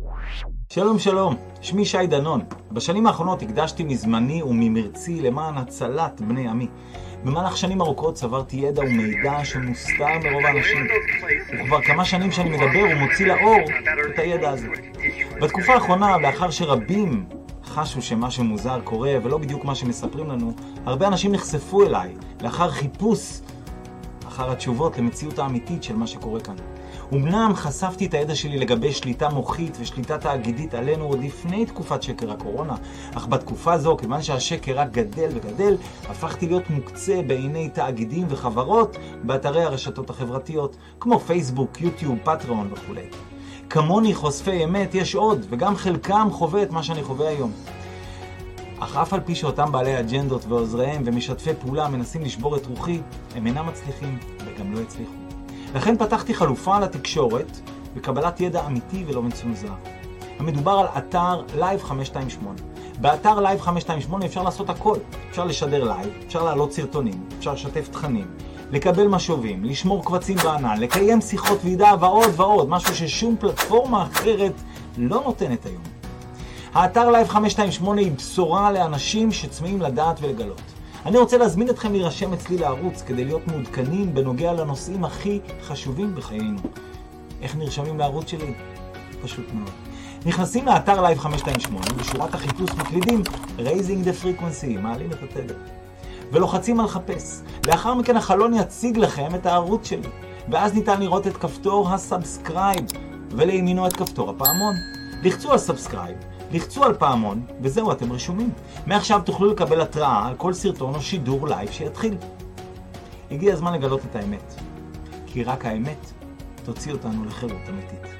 שלום שלום, שמי שי דנון. בשנים האחרונות הקדשתי מזמני וממרצי למען הצלת בני עמי. במהלך שנים ארוכות צברתי ידע ומידע שמוסתר מרוב האנשים. וכבר כמה שנים שאני מדבר ומוציא לאור את הידע הזה. בתקופה האחרונה, לאחר שרבים חשו שמשהו מוזר קורה ולא בדיוק מה שמספרים לנו, הרבה אנשים נחשפו אליי לאחר חיפוש אחר התשובות למציאות האמיתית של מה שקורה כאן. אמנם חשפתי את הידע שלי לגבי שליטה מוחית ושליטה תאגידית עלינו עוד לפני תקופת שקר הקורונה, אך בתקופה זו, כיוון שהשקר רק גדל וגדל, הפכתי להיות מוקצה בעיני תאגידים וחברות באתרי הרשתות החברתיות, כמו פייסבוק, יוטיוב, פטריון וכו'. כמוני חושפי אמת יש עוד, וגם חלקם חווה את מה שאני חווה היום. אך אף על פי שאותם בעלי אג'נדות ועוזריהם ומשתפי פעולה מנסים לשבור את רוחי, הם אינם מצליחים וגם לא הצליחו. לכן פתחתי חלופה לתקשורת וקבלת ידע אמיתי ולא מצונזר. המדובר על אתר Live 528. באתר Live 528 אפשר לעשות הכל. אפשר לשדר לייב, אפשר להעלות סרטונים, אפשר לשתף תכנים, לקבל משובים, לשמור קבצים בענן, לקיים שיחות ועידה ועוד ועוד, משהו ששום פלטפורמה אחרת לא נותנת היום. האתר Live 528 היא בשורה לאנשים שצמאים לדעת ולגלות. אני רוצה להזמין אתכם להירשם אצלי לערוץ כדי להיות מעודכנים בנוגע לנושאים הכי חשובים בחיינו. איך נרשמים לערוץ שלי? פשוט מאוד. נכנסים לאתר Live 528, בשורת החיפוש מקלידים Raising the Frequency, מעלים את התדר. ולוחצים על חפש. לאחר מכן החלון יציג לכם את הערוץ שלי. ואז ניתן לראות את כפתור הסאבסקרייב, ולימינו את כפתור הפעמון. לחצו על סאבסקרייב. לחצו על פעמון, וזהו, אתם רשומים. מעכשיו תוכלו לקבל התראה על כל סרטון או שידור לייב שיתחיל. הגיע הזמן לגלות את האמת. כי רק האמת תוציא אותנו לחירות אמיתית.